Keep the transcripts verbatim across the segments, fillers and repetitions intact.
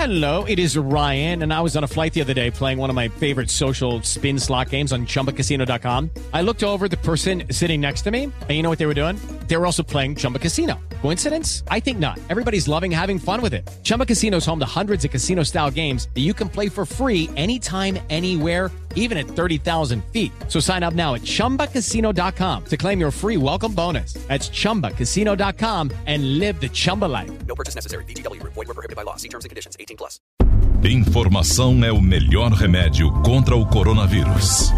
Hello, it is Ryan, and I was on a flight the other day playing one of my favorite social spin slot games on Chumba Casino dot com. I looked over at the person sitting next to me, and you know what they were doing? They were also playing Chumba Casino. Coincidence? I think not. Everybody's loving having fun with it. Chumba Casino is home to hundreds of casino-style games that you can play for free anytime, anywhere, even at thirty thousand feet. So sign up now at Chumba Casino dot com to claim your free welcome bonus. That's Chumba Casino dot com and live the Chumba life. No purchase necessary. V G W. Void where prohibited by law. See terms and conditions. eighteen plus. Informação é o melhor remédio contra o coronavírus.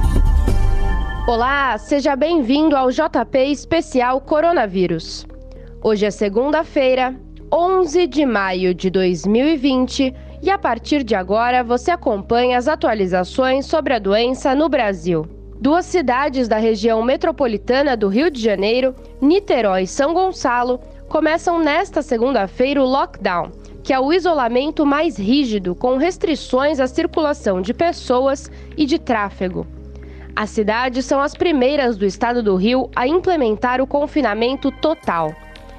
Olá, seja bem-vindo ao J P Especial Coronavírus. Hoje é segunda-feira, onze de maio de dois mil e vinte, e a partir de agora você acompanha as atualizações sobre a doença no Brasil. Duas cidades da região metropolitana do Rio de Janeiro, Niterói e São Gonçalo, começam nesta segunda-feira o lockdown, que é o isolamento mais rígido, com restrições à circulação de pessoas e de tráfego. As cidades são as primeiras do estado do Rio a implementar o confinamento total.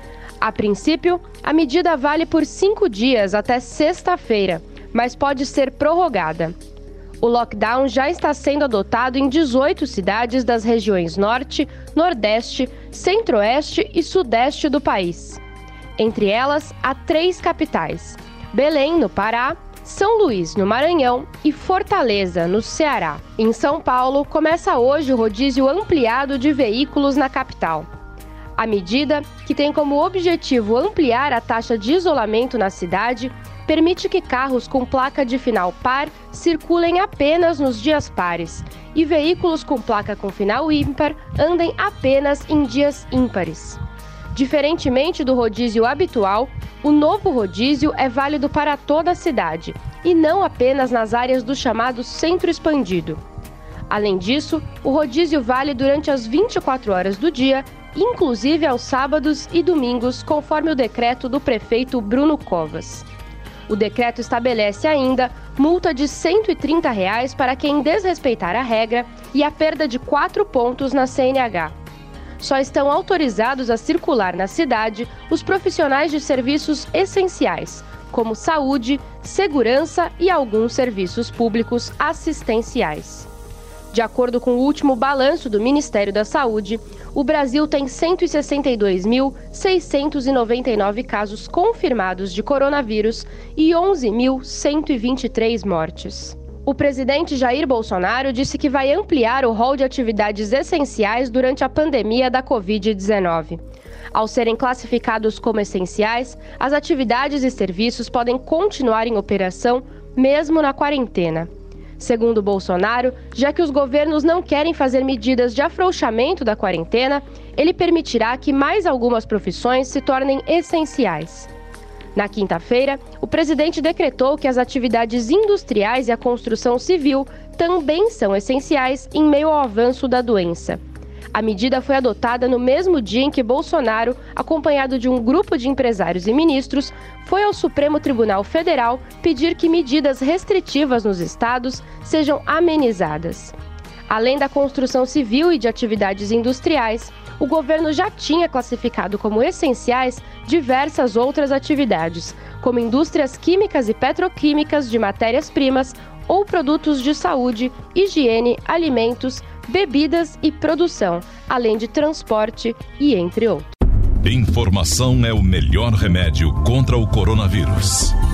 A princípio, a medida vale por cinco dias até sexta-feira, mas pode ser prorrogada. O lockdown já está sendo adotado em dezoito cidades das regiões Norte, Nordeste, Centro-Oeste e Sudeste do país. Entre elas, há três capitais: Belém, no Pará, São Luís, no Maranhão e Fortaleza, no Ceará. Em São Paulo, começa hoje o rodízio ampliado de veículos na capital. A medida, que tem como objetivo ampliar a taxa de isolamento na cidade, permite que carros com placa de final par circulem apenas nos dias pares e veículos com placa com final ímpar andem apenas em dias ímpares. Diferentemente do rodízio habitual, o novo rodízio é válido para toda a cidade e não apenas nas áreas do chamado centro expandido. Além disso, o rodízio vale durante as vinte e quatro horas do dia, inclusive aos sábados e domingos, conforme o decreto do prefeito Bruno Covas. O decreto estabelece ainda multa de cento e trinta reais para quem desrespeitar a regra e a perda de quatro pontos na C N H. Só estão autorizados a circular na cidade os profissionais de serviços essenciais, como saúde, segurança e alguns serviços públicos assistenciais. De acordo com o último balanço do Ministério da Saúde, o Brasil tem cento e sessenta e dois mil, seiscentos e noventa e nove casos confirmados de coronavírus e onze mil, cento e vinte e três mortes. O presidente Jair Bolsonaro disse que vai ampliar o rol de atividades essenciais durante a pandemia da covid dezenove. Ao serem classificados como essenciais, as atividades e serviços podem continuar em operação mesmo na quarentena. Segundo Bolsonaro, já que os governos não querem fazer medidas de afrouxamento da quarentena, ele permitirá que mais algumas profissões se tornem essenciais. Na quinta-feira, o presidente decretou que as atividades industriais e a construção civil também são essenciais em meio ao avanço da doença. A medida foi adotada no mesmo dia em que Bolsonaro, acompanhado de um grupo de empresários e ministros, foi ao Supremo Tribunal Federal pedir que medidas restritivas nos estados sejam amenizadas. Além da construção civil e de atividades industriais, o governo já tinha classificado como essenciais diversas outras atividades, como indústrias químicas e petroquímicas de matérias-primas ou produtos de saúde, higiene, alimentos, bebidas e produção, além de transporte e entre outros. Informação é o melhor remédio contra o coronavírus.